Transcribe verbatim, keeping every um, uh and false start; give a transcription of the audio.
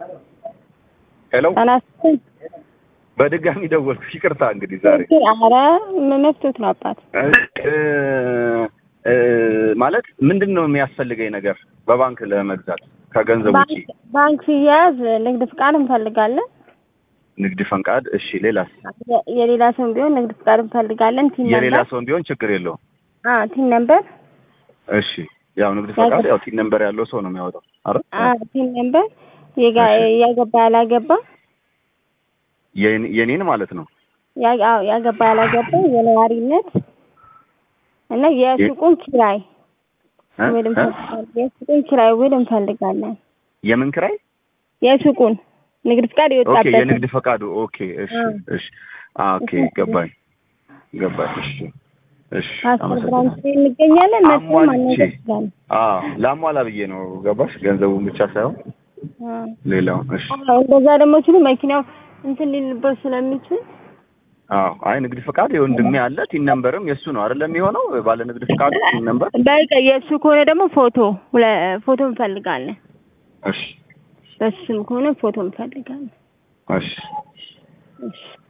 ሄሎ አናስን በድጋሚ ደወልኩ ይቅርታ እንግዲህ ዛሬ አረ መፍቶት ነው አባት ማለት ምንድነው የሚያስፈልገኝ ነገር በባንክ ለመግዛት ከገንዘብ ውጪ ባንክ ሲያዝ ንግድ ፍቃድ እንፈልጋለን ንግድ ፈንቃድ እሺ ሌላስ የሌላ ሰው ቢሆን ንግድ ፍቃድ እንፈልጋለን ቲን ነምበር የሌላ ሰው ቢሆን ችግር የለውም አ ቲን ነምበር እሺ ያው ንግድ ፈቃድ ያው ቲን ነምበር ያለው ሰው ነው የሚያወጣው አይደል አ ቲን ነምበር ያገባ ያላገባ የኔን ማለት ነው ያው ያገባ ያላገባ የነዋሪነት እና የሱቁን ኪራይ ወይም የሱቁን ኪራይ ወይም እንፈልጋለን የምን ኪራይ የሱቁን ንግድ ፍቃድ ይወጣበት ኦኬ የንግድ ፈቃዱ ኦኬ እሺ እሺ ኦኬ ገባኝ ገባኝ እሺ እሺ አመሰግናለሁ እንገኛለን መጥተን ማንነታችን አዎ ላሟላ ብዬ ነው ገባሽ ገንዘቡን ብቻ ሳይሆን ሌላው እሺ እንደዛ ደግሞ ሲሉ መኪናው እንትን ሊልበት ስለሚችል አዎ አይ ንግድ ፍቃድ የወንድሜ አለ ቲን ነምበርም የሱ ነው አይደለም የሚሆነው ባለ ንግድ ፍቃዱ ቲን ነምበር በቃ የሱ ከሆነ ደግሞ ፎቶ ፎቶ እንፈልጋለን እሺ በስም ከሆነ ፎቶ እንፈልጋለን እሺ እሺ